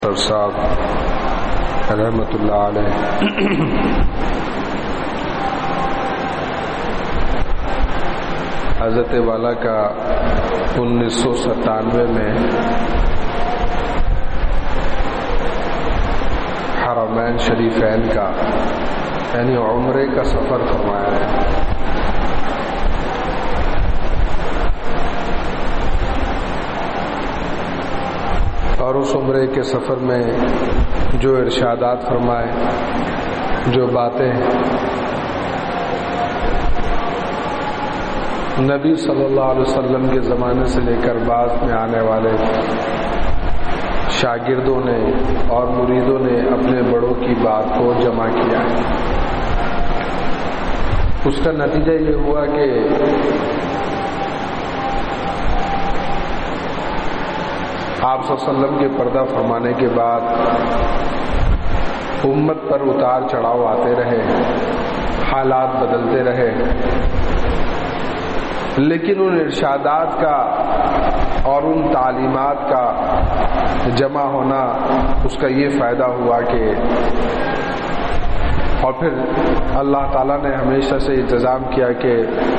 صاحب رحمۃ اللہ علیہ حضرت والا کا 1997 میں حرمین شریفین کا یعنی عمرے کا سفر فرمایا ہے۔ اور اس عمرے کے سفر میں جو ارشادات فرمائے، جو باتیں نبی صلی اللہ علیہ وسلم کے زمانے سے لے کر بعد میں آنے والے شاگردوں نے اور مریدوں نے اپنے بڑوں کی بات کو جمع کیا ہے، اس کا نتیجہ یہ ہوا کہ آپ صلی اللہ علیہ وسلم کے پردہ فرمانے کے بعد امت پر اتار چڑھاؤ آتے رہے، حالات بدلتے رہے، لیکن ان ارشادات کا اور ان تعلیمات کا جمع ہونا، اس کا یہ فائدہ ہوا کہ اور پھر اللہ تعالیٰ نے ہمیشہ سے انتظام کیا کہ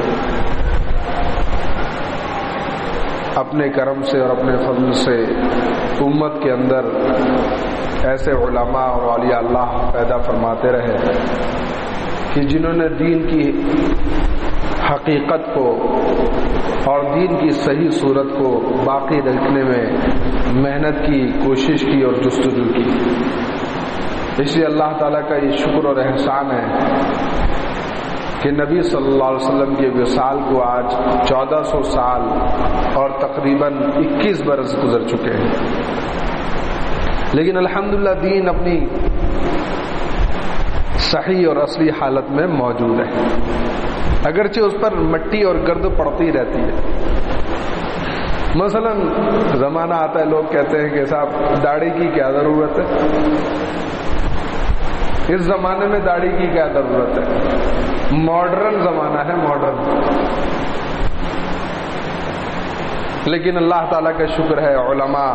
اپنے کرم سے اور اپنے فضل سے امت کے اندر ایسے علماء اور اولیاء اللہ پیدا فرماتے رہے کہ جنہوں نے دین کی حقیقت کو اور دین کی صحیح صورت کو باقی رکھنے میں محنت کی، کوشش کی اور جستجو کی۔ اس لیے اللہ تعالیٰ کا یہ شکر اور احسان ہے کہ نبی صلی اللہ علیہ وسلم کے وصال کو آج 1400 سال اور تقریباً 21 برس گزر چکے ہیں، لیکن الحمدللہ دین اپنی صحیح اور اصلی حالت میں موجود ہے، اگرچہ اس پر مٹی اور گرد پڑتی رہتی ہے۔ مثلا زمانہ آتا ہے لوگ کہتے ہیں کہ صاحب داڑھی کی کیا ضرورت ہے، اس زمانے میں داڑھی کی کیا ضرورت ہے، ماڈرن زمانہ ہے، ماڈرن۔ لیکن اللہ تعالیٰ کا شکر ہے، علماء،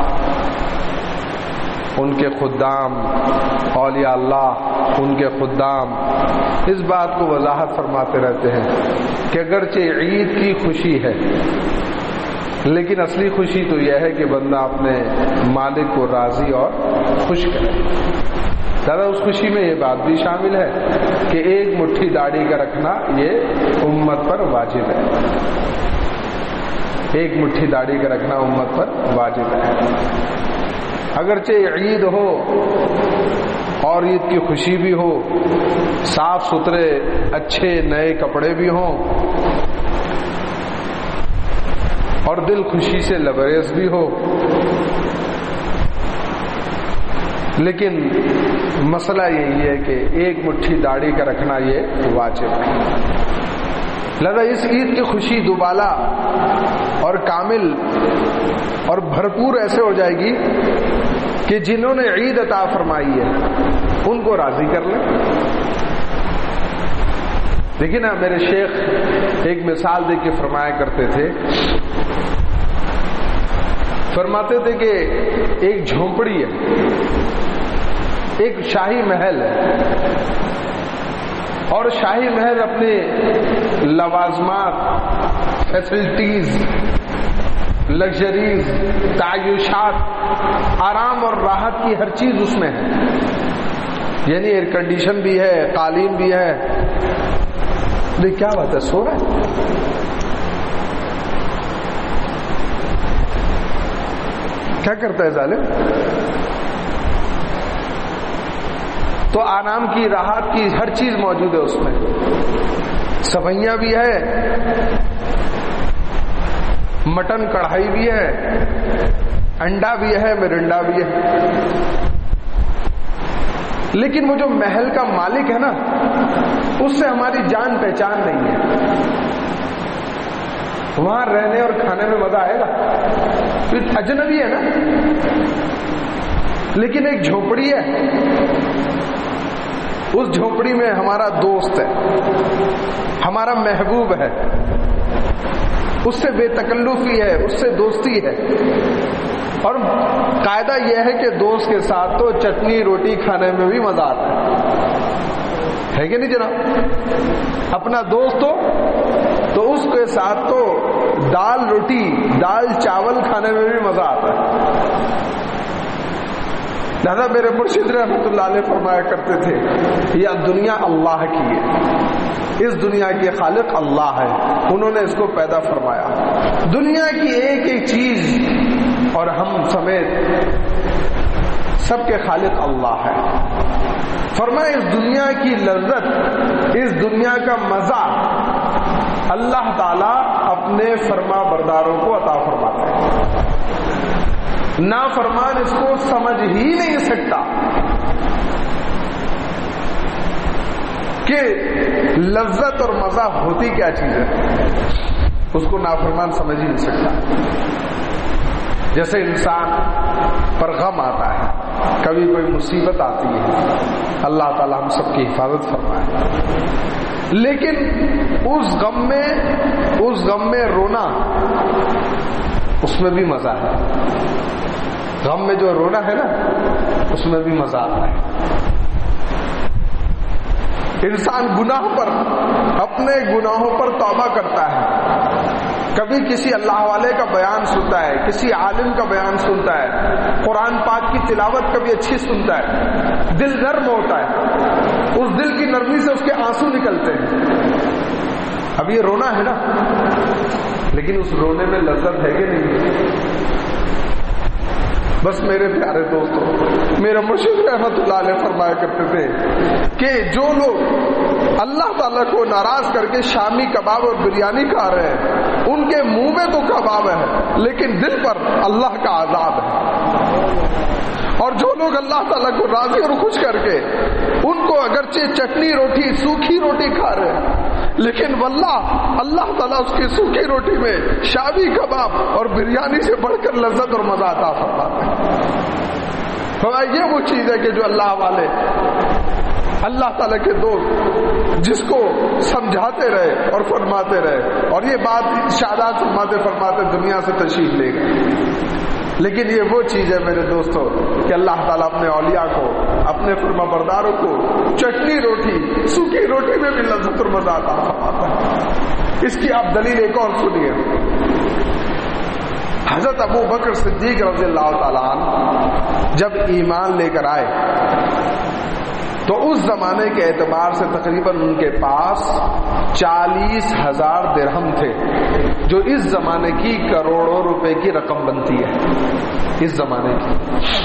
ان کے خدام، اولیاء اللہ، ان کے خدام اس بات کو وضاحت فرماتے رہتے ہیں کہ اگرچہ عید کی خوشی ہے، لیکن اصلی خوشی تو یہ ہے کہ بندہ اپنے مالک کو راضی اور خوش کرے۔ دادا اس خوشی میں یہ بات بھی شامل ہے کہ ایک مٹھی داڑھی کا رکھنا یہ امت پر واجب ہے، ایک مٹھی داڑھی کا رکھنا امت پر واجب ہے۔ اگرچہ عید ہو اور عید کی خوشی بھی ہو، صاف ستھرے اچھے نئے کپڑے بھی ہوں اور دل خوشی سے لبریز بھی ہو، لیکن مسئلہ یہی ہے کہ ایک مٹھی داڑھی کا رکھنا یہ واجب ہے۔ لہذا اس عید کی خوشی دوبالا اور کامل اور بھرپور ایسے ہو جائے گی کہ جنہوں نے عید عطا فرمائی ہے ان کو راضی کر لیں۔ دیکھیں نا، میرے شیخ ایک مثال دے کے فرمایا کرتے تھے، فرماتے تھے کہ ایک جھونپڑی ہے، ایک شاہی محل ہے، اور شاہی محل اپنے لوازمات، فیسلٹیز، لگژریز، تعیشات، آرام اور راحت کی ہر چیز اس میں ہے، یعنی ایئر کنڈیشن بھی ہے، قالین بھی ہے۔ دیکھ کیا بات ہے، سو رہا ہے؟ کیا کرتا ہے ظالم؟ تو آرام کی، راحت کی ہر چیز موجود ہے اس میں، سوئیاں بھی ہے، مٹن کڑھائی بھی ہے، انڈا بھی ہے، مرنڈا بھی ہے۔ لیکن وہ جو محل کا مالک ہے نا، اس سے ہماری جان پہچان نہیں ہے، وہاں رہنے اور کھانے میں مزہ آئے گا؟ اجنبی ہے نا، لیکن ایک جھونپڑی ہے، اس جھونپڑی میں ہمارا دوست ہے، ہمارا محبوب ہے، اس سے بے تکلفی ہے، اس سے دوستی ہے، اور قاعدہ یہ ہے کہ دوست کے ساتھ تو چٹنی روٹی کھانے میں بھی مزہ آتا ہے کہ نہیں جناب؟ اپنا دوست ہو تو اس کے ساتھ تو دال روٹی دال چاول کھانے میں بھی مزہ آتا ہے۔ لہذا میرے مرشد رحمۃ اللہ علیہ فرمایا کرتے تھے یہ دنیا اللہ کی ہے، اس دنیا کے خالق اللہ ہے، انہوں نے اس کو پیدا فرمایا۔ دنیا کی ایک ایک چیز اور ہم سمیت سب کے خالق اللہ ہے۔ فرمایا اس دنیا کی لذت، اس دنیا کا مزہ اللہ تعالیٰ اپنے فرما برداروں کو عطا فرماتے ہیں، نافرمان اس کو سمجھ ہی نہیں سکتا کہ لذت اور مزہ ہوتی کیا چیز ہے، اس کو نافرمان سمجھ ہی نہیں سکتا۔ جیسے انسان پر غم آتا ہے، کبھی کوئی مصیبت آتی ہے، اللہ تعالی ہم سب کی حفاظت فرمائے، لیکن اس غم میں رونا، اس میں بھی مزہ ہے۔ غم میں جو رونا ہے نا، اس میں بھی مزہ آتا ہے۔ انسان گناہ پر، اپنے گناہوں پر توبہ کرتا ہے، کبھی کسی اللہ والے کا بیان سنتا ہے، کسی عالم کا بیان سنتا ہے، قرآن پاک کی تلاوت کبھی اچھی سنتا ہے، دل نرم ہوتا ہے، اس دل کی نرمی سے اس کے آنسو نکلتے ہیں۔ اب یہ رونا ہے نا، لیکن اس رونے میں لذت ہے کہ نہیں؟ بس میرے پیارے دوستوں، میرا مرشد رحمت اللہ علیہ فرمایا کرتے تھے کہ جو لوگ اللہ تعالیٰ کو ناراض کر کے شامی کباب اور بریانی کھا رہے ہیں، ان کے منہ میں تو کباب ہے لیکن دل پر اللہ کا عذاب ہے۔ اور جو لوگ اللہ تعالیٰ کو راضی اور خوش کر کے ان کو اگرچہ چٹنی روٹی سوکھی روٹی کھا رہے ہیں، لیکن واللہ اللہ تعالیٰ اس کی سوکھی روٹی میں شامی کباب اور بریانی سے بڑھ کر لذت اور مزہ عطا فرماتے ہیں۔ تو یہ وہ چیز ہے کہ جو اللہ والے، اللہ تعالیٰ کے دوست جس کو سمجھاتے رہے اور فرماتے رہے، اور یہ بات شاداب فرماتے دنیا سے تشریف لے گئے۔ لیکن یہ وہ چیز ہے میرے دوستو کہ اللہ تعالیٰ اپنے اولیاء کو، اپنے فرما برداروں کو چٹنی روٹی سوکھی روٹی میں بھی لذت اور مزہ عطا فرماتا ہے۔ اس کی آپ دلیل ایک اور سنیے۔ حضرت ابو بکر صدیق رضی اللہ تعالیٰ عنہ جب ایمان لے کر آئے تو اس زمانے کے اعتبار سے تقریباً ان کے پاس 40,000 درہم تھے، جو اس زمانے کی کروڑوں روپے کی رقم بنتی ہے، اس زمانے کی۔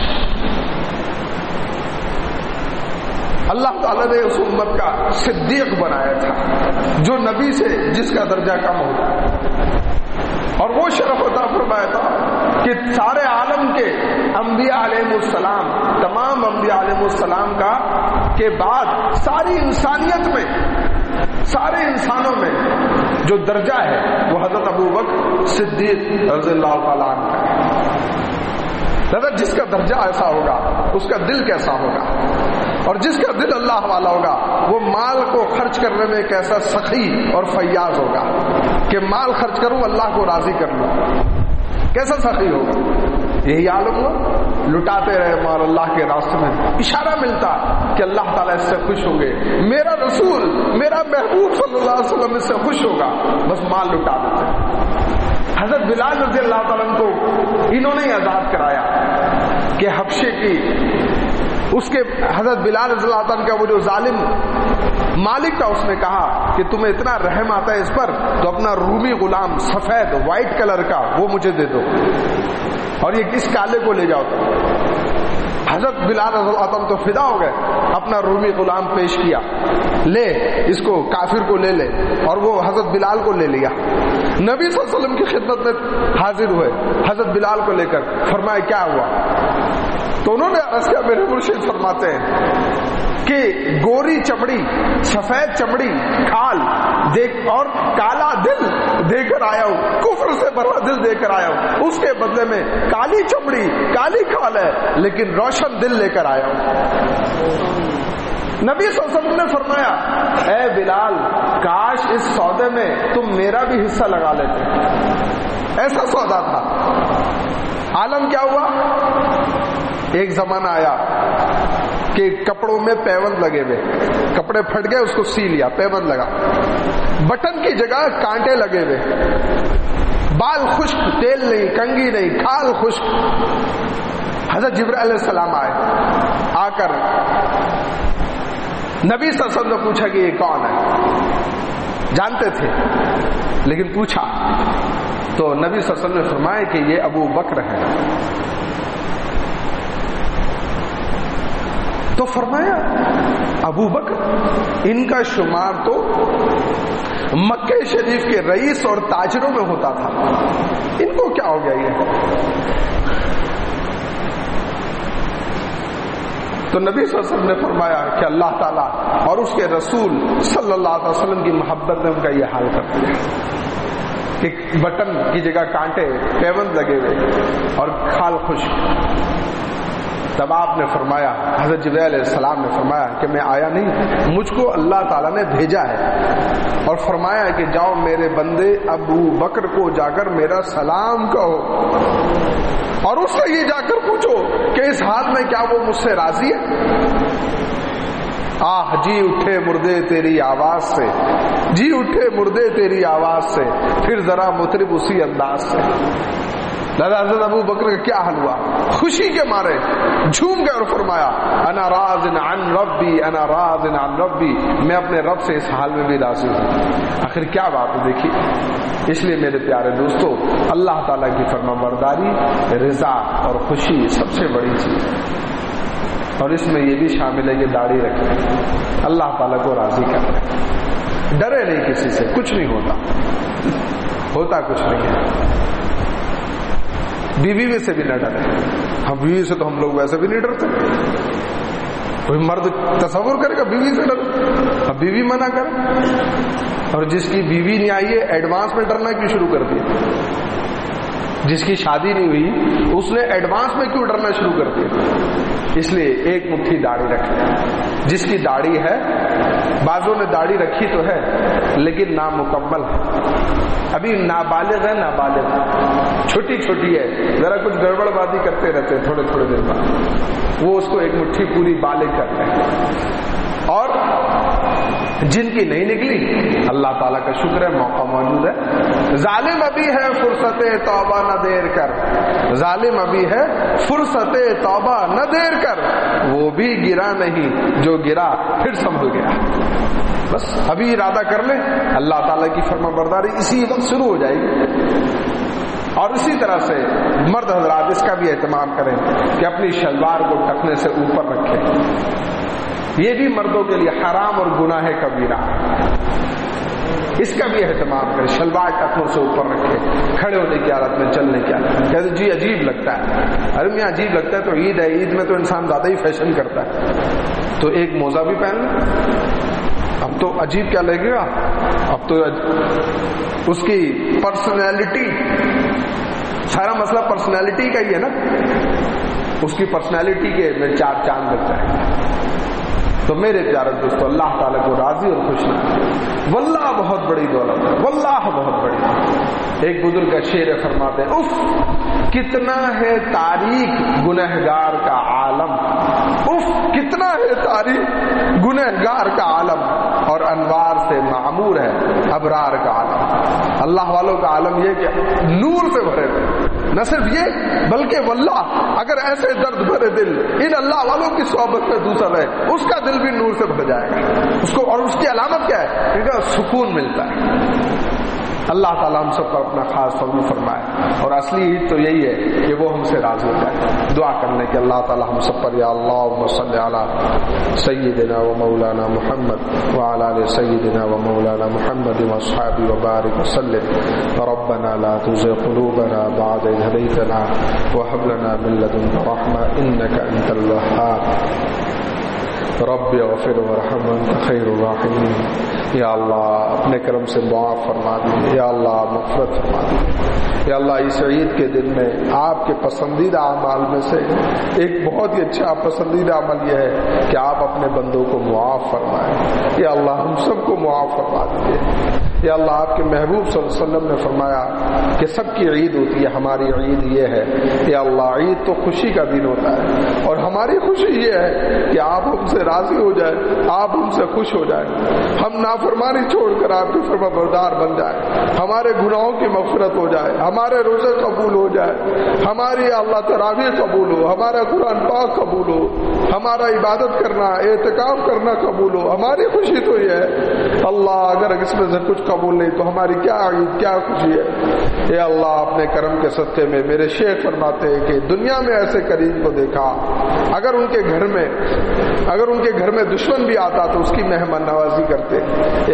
اللہ تعالیٰ نے اس امت کا صدیق بنایا تھا، جو نبی سے جس کا درجہ کم ہوتا ہے، اور وہ شرف عطا فرمایا تھا کہ سارے عالم کے انبیاء علیہ السلام، تمام انبیاء علیہ السلام کا کے بعد ساری انسانیت میں، سارے انسانوں میں جو درجہ ہے وہ حضرت ابو بکر صدیق رضی اللہ تعالیٰ عنہ کا ہے۔ جس کا درجہ ایسا ہوگا اس کا دل کیسا ہوگا، اور جس کا دل اللہ والا ہوگا وہ مال کو خرچ کرنے میں کیسا سخی اور فیاض ہوگا کہ مال خرچ کروں اللہ کو راضی کر لوں، کیسا سخی ہوگا۔ یہی عالم لٹاتے رہے مال اللہ کے راستے میں، اشارہ ملتا کہ اللہ تعالیٰ اس سے خوش ہوں گے، میرا رسول میرا محبوب صلی اللہ علیہ وسلم اس سے خوش ہوگا، بس مال لٹا دیتے۔ حضرت بلال رضی اللہ تعالیٰ عنہ کو انہوں نے آزاد کرایا کہ حبشے کی اس کے حضرت بلال رضی اللہ تعالیٰ کا وہ جو ظالم مالک تھا، اس نے کہا کہ تمہیں اتنا رحم آتا ہے اس پر تو اپنا رومی غلام سفید وائٹ کلر کا وہ مجھے دے دو، اور یہ کس کالے کو لے جاؤ۔ حضرت بلال رضی اللہ عنہ تو فدا ہو گئے، اپنا رومی غلام پیش کیا، لے اس کو کافر کو لے لے، اور وہ حضرت بلال کو لے لیا۔ نبی صلی اللہ علیہ وسلم کی خدمت میں حاضر ہوئے حضرت بلال کو لے کر، فرمایا کیا ہوا؟ تو انہوں نے عرض کیا، میرے مرشد فرماتے ہیں کہ گوری چمڑی، سفید چمڑی، کھال دیکھ اور کالا دل دے کر آیا ہوں، کفر سے بھرا دل دے کر آیا ہوں، اس کے بدلے میں کالی چمڑی کالی کھال ہے لیکن روشن دل لے کر آیا ہوں۔ نبی صلی اللہ علیہ وسلم نے فرمایا، اے بلال کاش اس سودے میں تم میرا بھی حصہ لگا لیتے، ایسا سودا تھا. عالم کیا ہوا؟ ایک زمانہ آیا کہ کپڑوں میں پیوند لگے ہوئے، کپڑے پھٹ گئے، اس کو سی لیا، پیوند لگا، بٹن کی جگہ کانٹے لگے ہوئے، بال خشک، تیل نہیں، کنگھی نہیں، کھال خشک. حضرت جبرائیل علیہ السلام آئے، آ کر نبی صلی اللہ علیہ وسلم نے پوچھا کہ یہ کون ہے؟ جانتے تھے لیکن پوچھا تو نبی صلی اللہ علیہ وسلم نے فرمایا کہ یہ ابو بکر ہے. تو فرمایا ابو بکر، ان کا شمار تو مکہ شریف کے رئیس اور تاجروں میں ہوتا تھا، ان کو کیا ہو گیا یہ؟ تو نبی صلی اللہ علیہ وسلم نے فرمایا کہ اللہ تعالیٰ اور اس کے رسول صلی اللہ علیہ وسلم کی محبت نے ان کا یہ حال کر دیا کہ بٹن کی جگہ کانٹے، پیوند لگے ہوئے اور کھال خشک. تب آپ نے فرمایا، حضرت جبرائیل علیہ السلام نے فرمایا کہ میں آیا نہیں، مجھ کو اللہ تعالیٰ نے بھیجا ہے اور فرمایا کہ جاؤ میرے بندے ابو بکر کو جا کر میرا سلام کہو اور اس سے یہ جا کر پوچھو کہ اس حال میں کیا وہ مجھ سے راضی ہے. آہ جی اٹھے مردے تیری آواز سے، جی اٹھے مردے تیری آواز سے، پھر ذرا مطرب اسی انداز سے. حضرت ابو بکر کا کیا حال ہوا؟ خوشی کے مارے جھوم گئے اور فرمایا انا راض عن ربی، انا راض عن ربی، میں اپنے رب سے اس حال میں بھی راضی ہوں. آخر کیا بات ہے دیکھیے. اس لیے میرے پیارے دوستو، اللہ تعالیٰ کی فرمانبرداری، رضا اور خوشی سب سے بڑی چیز ہے، اور اس میں یہ بھی شامل ہے کہ داڑھی رکھیں، اللہ تعالیٰ کو راضی کریں، ڈرے نہیں کسی سے، کچھ نہیں ہوتا کچھ نہیں ہے. بیوی میں سے بھی نہ ڈرے. ہم بیوی سے تو ہم لوگ ویسے بھی نہیں ڈرتے. کوئی مرد تصور کرے گا بیوی سے ڈر؟ اب بیوی منع کرے، اور جس کی بیوی نہیں آئی ہے ایڈوانس میں ڈرنا کیوں شروع کر دیا؟ جس کی شادی نہیں ہوئی اس نے ایڈوانس میں کیوں ڈرنا شروع کر دیا؟ اس لیے ایک مٹھی داڑھی رکھیں. جس کی داڑھی ہے، بعضوں نے داڑھی رکھی تو ہے لیکن نامکمل ہے، ابھی نابالغ ہے، نابالغ چھوٹی چھوٹی ہے، ذرا کچھ گڑبڑ بازی کرتے رہتے ہیں تھوڑے تھوڑے دن بعد، وہ اس کو ایک مٹھی پوری بالغ کر لیں. اور جن کی نہیں نکلی اللہ تعالیٰ کا شکر ہے موقع موجود ہے. ظالم ابھی ہے فرصت توبہ نہ دیر کر، ظالم ابھی ہے فرصت توبہ نہ دیر کر، وہ بھی گرا نہیں جو گرا پھر سنبھل گیا. بس ابھی ارادہ کر لیں، اللہ تعالیٰ کی فرمانبرداری اسی وقت شروع ہو جائے گی. اور اسی طرح سے مرد حضرات اس کا بھی اہتمام کریں کہ اپنی شلوار کو ٹکنے سے اوپر رکھیں. یہ بھی مردوں کے لیے حرام اور گناہ کبیرہ، اس کا بھی اہتمام کریں. شلوار ٹکنوں سے اوپر رکھے، کھڑے ہونے کی حالت میں، چلنے کی حالت میں. کہتے جی عجیب لگتا ہے. ارے میں عجیب لگتا ہے تو عید ہے، عید میں تو انسان زیادہ ہی فیشن کرتا ہے، تو ایک موزہ بھی پہن لیں. اب تو عجیب کیا لگے گا؟ اب تو اس کی پرسنالٹی، سارا مسئلہ پرسنالٹی کا ہی ہے نا، اس کی پرسنالٹی کے میں چار چاند لگتا ہے. تو میرے پیارے دوستو، اللہ تعالیٰ کو راضی اور خوش رکھیں. واللہ بہت بڑی دولت ہے، واللہ بہت بڑی. ایک بزرگ کا شعر فرماتے ہیں، اف کتنا ہے تاریک گنہگار کا عالم، اف کتنا ہے تاریک گنہگار کا عالم، اور انوار سے معمور ہے ابرار کا عالم. اللہ والوں کا عالم یہ کہ نور سے بھرے ہوئے. نہ صرف یہ بلکہ واللہ اگر ایسے درد بھرے دل ان اللہ والوں کی صحبت میں دوسرا ہے، اس کا دل بھی نور سے بھر جائے گا اس کو. اور اس کی علامت کیا ہے؟ ان کا سکون ملتا ہے. اللہ تعالیٰ ہم سب پر اپنا خاص فضل فرمائے، اور اصلی عید تو یہی ہے کہ وہ ہم سے راضی ہو جائے. دعا کرنے کہ اللہ تعالیٰ ہم سب پر یا اللہم صلی علی سیدنا و مولانا محمد وعلی آل سیدنا و مولانا محمد واصحابہ وبارک وسلم. ربنا لا تزغ قلوبنا بعد إذ هديتنا وهب لنا من لدنك رحمة إنك أنت الوهاب. رب اغفر وارحم وأنت خير الراحمين. یا اللہ اپنے کرم سے معاف فرما دیجیے، یا اللہ مغفرت فرما دیجیے۔ یا اللہ اس عید کے دن میں آپ کے پسندیدہ اعمال میں سے ایک بہت ہی اچھا پسندیدہ عمل یہ ہے کہ آپ اپنے بندوں کو معاف فرمائیں۔ یا اللہ ہم سب کو معاف فرما دیجیے۔ یا اللہ آپ کے محبوب صلی اللہ علیہ وسلم نے فرمایا کہ سب کی عید ہوتی ہے، ہماری عید یہ ہے۔ یا اللہ عید تو خوشی کا دن ہوتا ہے اور ہماری خوشی یہ ہے کہ آپ ہم سے راضی ہو جائیں، آپ ہم سے خوش ہو جائیں، ہم نافرمانی چھوڑ کر آپ کے فرما بردار بن جائیں، ہمارے گناہوں کی مغفرت ہو جائے، ہمارے روزے قبول ہو جائے، ہماری اللہ تراویح قبول ہو، ہمارا قرآن پاک قبول ہو، ہمارا عبادت کرنا اعتکاف کرنا قبول ہو۔ ہماری خوشی تو یہ ہے اللہ اگر اس میں سے کچھ قبول نہیں تو ہماری کیا عید کیا خوشی ہے۔ اے اللہ اپنے کرم کے صدقے میں میرے شیخ فرماتے ہیں کہ دنیا میں ایسے قریب کو دیکھا اگر ان کے گھر میں دشمن بھی آتا تو اس کی مہمان نوازی کرتے۔ اے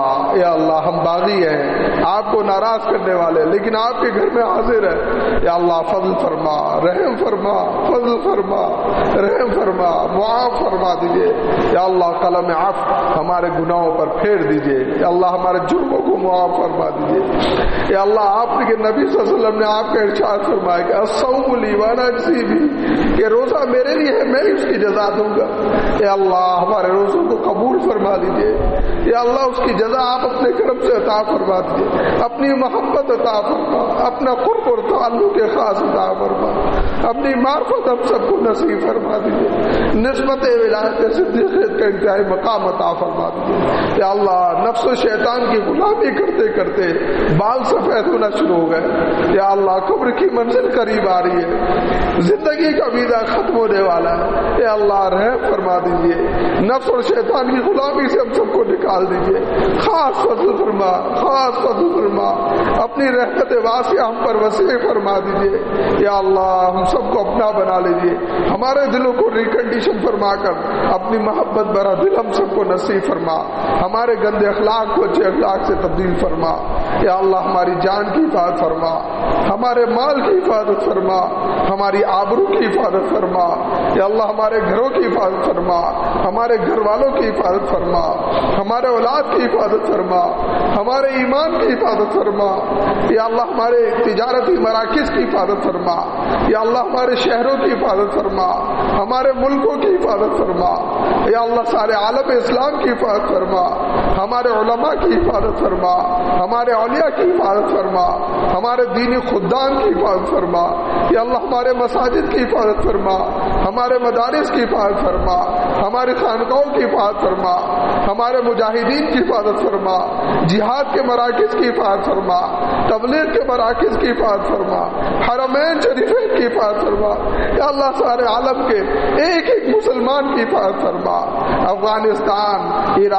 اللہ ہم باغی ہیں آپ کو ناراض کرنے والے، لیکن آپ کے گھر میں حاضر ہے۔ یا اللہ فضل فرما، رحم فرما، فضل فرما، رحم فرما، معاف فرما دیجیے۔ یا اللہ قلم عفو ہمارے گناہوں پر پھیر دیجیے۔ یا اللہ ہمارے جرموں کو معاف فرما دیجیے۔ یا اللہ آپ کے نبی صلی اللہ علیہ وسلم نے آپ کا ارشاد فرمایا کہ الصوم لی وانا اجزی بھی، کہ روزہ میرے لیے ہے میں اس کی جزا دوں گا۔ یا اللہ ہمارے روزوں کو قبول فرما دیجیے۔ یا اللہ اس کی جزا آپ اپنے کرم سے عطا فرما دیجیے، اپنی محبت عطا فرما، اپنا قرب اور تعلق خاص عطا فرما، اپنی معرفت ہم سب کو نصیب فرما دیجیے، نسبت ولایت صدیقیت کا انتہائی مقام عطا فرما دیجیے۔ یا اللہ نفس و شیطان کی غلامی کرتے کرتے بال سفید ہونا شروع ہو گئے۔ یا اللہ قبر کی منزل قریب آ رہی ہے، زندگی کا وعدہ ختم ہونے والا ہے۔ یا اللہ رحم فرما دیجیے، نفس اور شیطان کی غلامی سے ہم سب کو نکال دیجیے، خاص فضل فرما، خاص فضل فرما، اپنی رحمت واسعہ ہم پر وسیع فرما دیجیے۔ یا اللہ ہم سب کو اپنا بنا لیجیے، ہمارے دلوں کو ریکنڈیشن فرما کر اپنی محبت بھرا دل ہم سب کو نصیب فرما، ہمارے گندے اخلاق کو اچھے اخلاق سے تبدیل فرما۔ یا اللہ ہماری جان کی حفاظت فرما، ہمارے مال کی حفاظت فرما، ہماری آبرو کی حفاظت فرما۔ یا اللہ ہمارے گھروں کی حفاظت فرما، ہمارے گھر والوں کی حفاظت فرما، ہمارے اولاد کی حفاظت فرما، ہمارے ایمان کی حفاظت فرما۔ یا اللہ ہمارے تجارتی مراکز کی حفاظت فرما۔ یا اللہ ہمارے شہروں کی حفاظت فرما، ہمارے ملکوں کی حفاظت فرما۔ یا اللہ سارے عالم اسلام کی حفاظت فرما، ہمارے علماء کی حفاظت فرما، ہمارے اولیاء کی حفاظت فرما، ہمارے دینی خدام کی حفاظت فرما۔ یا اللہ ہمارے مساجد کی حفاظت فرما، ہمارے مدارس کی حفاظت فرما، ہماری خانقاہوں کی حفاظت فرما، ہمارے مجاہدین کی حفاظت فرما، جہاد کے مراکز کی حفاظت فرما، تبلیغ کے مراکز کی حفاظت فرما، حرمین شریفین کی حفاظت فرما۔ یا اللہ سارے عالم کے ایک ایک مسلمان کی حفاظت فرما، افغانستان،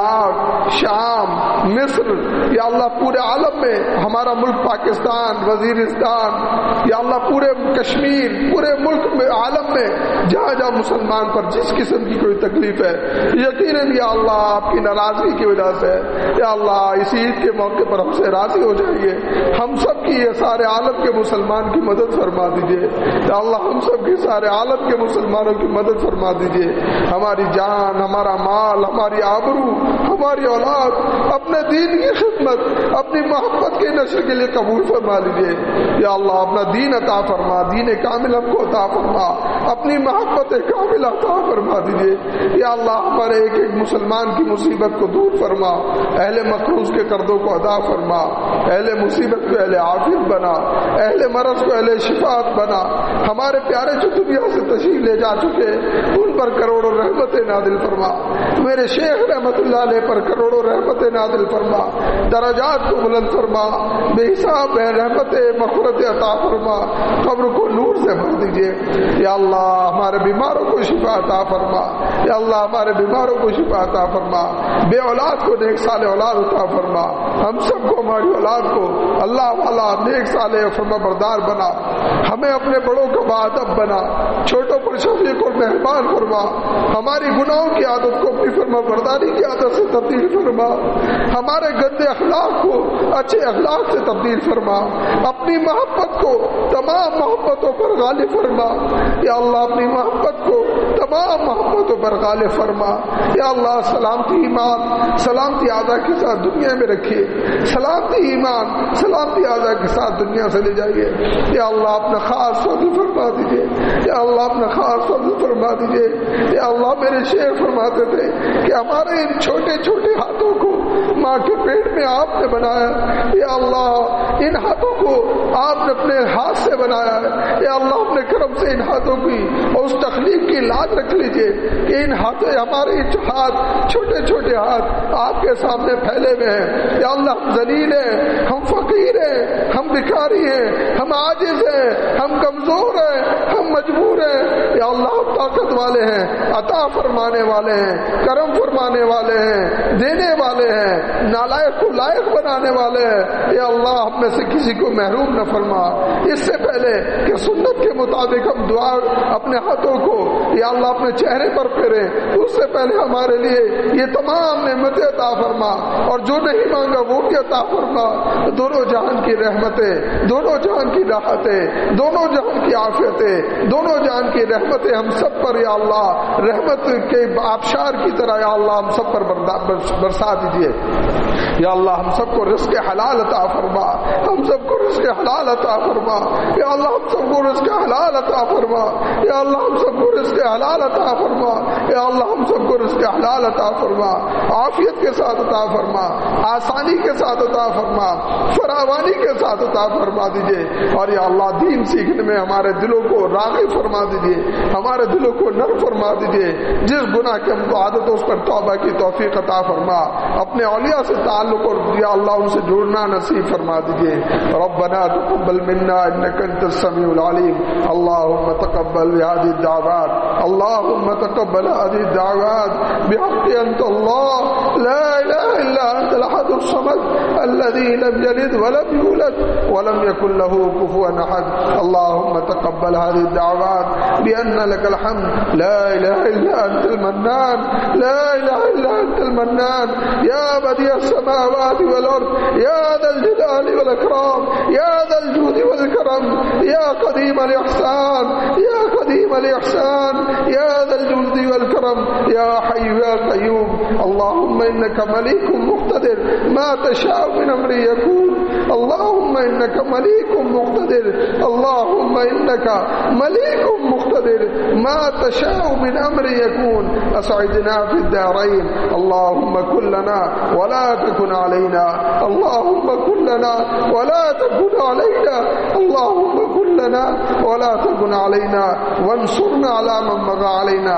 عراق، شام، مصر، یا اللہ پورے عالم میں ہمارا ملک پاکستان، وزیرستان، یا اللہ پورے کشمیر، پورے ملک میں عالم میں جہاں جہاں مسلمان پر جس قسم کی کوئی تکلیف ہے یقیناً یا اللہ آپ کی ناراضگی کی وجہ سے، یا اللہ اس عید کے موقع پر ہم سے راضی ہو جائیے، ہم سب کی یہ سارے عالم کے مسلمان کی مدد فرما دیجیے۔ یا اللہ ہم سب کی سارے عالم کے مسلمانوں کی مدد فرما دیجیے، ہماری جان، ہمارا مال، ہماری آبرو، ہماری اولاد اپنے دین کی خدمت، اپنی محبت کے نشر کے لیے قبول فرما لیجیے۔ یا اللہ اپنا دین عطا فرما، دین کامل ہم کو عطا فرما، اپنی محبت کامل عطا فرما دیجیے۔ یا اللہ ہمارے ایک ایک مسلمان کی مصیبت کو دور فرما، اہل مقروض کے قرضوں کو ادا فرما، اہل مصیبت کو اہل عافیت بنا، اہل مرض کو اہل شفاعت بنا۔ ہمارے پیارے جو دنیا سے تشریف لے جا چکے ان پر کروڑوں رحمتیں نازل فرما، میرے شیخ رحمت اللہ علیہ پر کروڑوں رحمتیں نازل فرما، درجات کو بلند فرما، بے حساب رحمت مغفرت عطا فرما، قبر کو نور سے بھر دیجیے۔ یا اللہ ہمارے بیماروں کو شفا عطا فرما، یا اللہ ہمارے بیماروں کو شفا عطا فرما، بے اولاد کو نیک سال اولاد عطا فرما، ہم سب کو ہماری اولاد کو اللہ والا نیک سال فرما بردار بنا، ہمیں اپنے بڑوں کا باادب بنا، چھوٹوں پر شفیق اور مہربان فرما، ہماری گناہوں کی عادت کو اپنی فرما برداری کی عادت سے تبدیل فرما، ہمارے گندے اخلاق کو اچھے اخلاق سے تبدیل فرما، اپنی محبت کو تمام محبتوں پر غالب فرما۔ یا اللہ اپنی محبت کو تمام محبتوں اوپر غالب فرما یا اللہ، سلامتی ایمان سلامتی اعضاء کے ساتھ دنیا میں رکھیے، سلامتی ایمان سلامتی اعضاء کے ساتھ دنیا سے لے جائیے یا اللہ، اپنا خاص فضل فرما دیجیے یا اللہ، اپنا خاص فضل فرما دیجیے یا اللہ۔ میرے شیخ فرماتے تھے کہ ہمارے ان چھوٹے چھوٹے ہاتھوں کو ماں کے پیٹ میں آپ نے بنایا یا اللہ، ان ہاتھوں کو آپ نے اپنے ہاتھ سے بنایا ہے یا اللہ، اپنے کرم سے ان ہاتھوں کی اور اس تخلیق کی لاج رکھ لیجئے کہ ان ہاتھوں ہمارے ہاتھ چھوٹے چھوٹے ہاتھ آپ کے سامنے پھیلے ہوئے ہیں یا اللہ، ہم ذلیل ہیں، ہم فقیر ہیں، ہم بھکاری ہیں، ہم عاجز ہیں، ہم کمزور ہیں، ہم مجبور ہیں یا اللہ، ہم طاقت والے ہیں، عطا فرمانے والے ہیں، کرم فرمانے والے ہیں، دینے والے ہیں، نالائق کو لائق بنانے والے ہیں یا اللہ، ہم میں سے کسی کو محروم نہ فرما۔ اس سے پہلے کہ سنت کے مطابق ہم دعا اپنے ہاتھوں کو یا اللہ اپنے چہرے پر پھیریں، اس سے پہلے ہمارے لیے یہ تمام نعمتیں عطا فرما اور جو نہیں مانگا وہ بھی عطا فرما۔ دونوں جہان کی رحمتیں، دونوں جہان کی راحتیں، دونوں جہان کی عافیتیں، دونوں جہان کی رحمتیں ہم سب پر یا اللہ رحمت کے آبشار کی طرح یا اللہ ہم سب پر برسا دیجیے یا اللہ، ہم سب کو رزق حلال عطا فرما، ہم سب کو رزق حلال عطا فرما یا اللہ، ہم سب کو رزق حلال عطا فرما یا اللہ، ہم سب کو رزق حلال عطا فرما یا اللہ، ہم سب کو رزق حلال عطا فرما، عافیت کے ساتھ عطا فرما، آسانی کے ساتھ عطا فرما، فراوانی کے ساتھ عطا فرما دیجئے اور یا اللہ، دین سیکھنے میں ہمارے دلوں کو راغب فرما دیجئے، ہمارے دلوں کو نرم فرما دیجئے، جس گناہ کی ہم کو عادت ہے اس پر توبہ کی توفیق عطا فرما، اپنے اولیاء سے تعلق اور یا اللہ ان سے جڑنا نصیب فرما دیجئے۔ ربنا تقبل منا انك انت السميع العليم، اللهم تقبل بهذه الدعوات، اللهم تقبل هذه الدعوات بحق انت الله لا اله الا انت الاحد الصمد الذي لم يلد ولم يولد ولم يكن له كفوا احد، اللهم تقبل هذه الدعوات بان لك الحمد لا اله الا انت المنان، لا اله الا انت المنان يا بديع السماوات والارض، يا ذا الجلال والاكرام، يا ذا الجود والكرم، يا قديم الاحسان، يا قديم الاحسان، يا ذا الجود والكرم، يا حي يا قيوم، اللهم انك مليك مقتدر ما تشاء من امر يكون، اللهم انك مليك مقتدر، اللهم انك مليك مقتدر ما تشاء من امر يكون، اسعدنا في الدارين، اللهم كن لنا ولا تكن علينا، اللهم كن لنا ولا تكن علينا، اللهم كن لنا ولا تكن علينا، وانصرنا على من بغى علينا،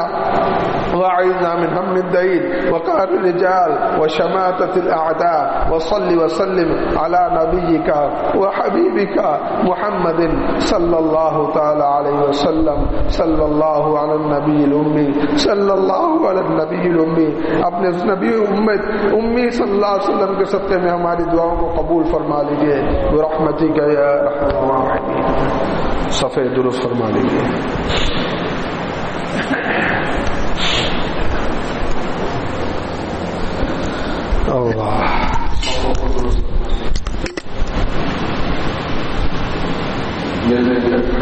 واعذنا من هم الدين وقهر الرجال وشماتة الأعداء، وصل وسلم على نبيك وحبيبك محمد صلى الله تعالى عليه وسلم، صلى الله على النبي الأمي، صلى الله على النبي الأمي۔ اپنے اس نبی امی صلی اللہ علیہ وسلم کے صدقے میں ہماری دعاؤں کو قبول فرما لیجیے برحمتک یا ارحم الراحمین۔ صفحہ درست فرما لیجیے۔ اللہ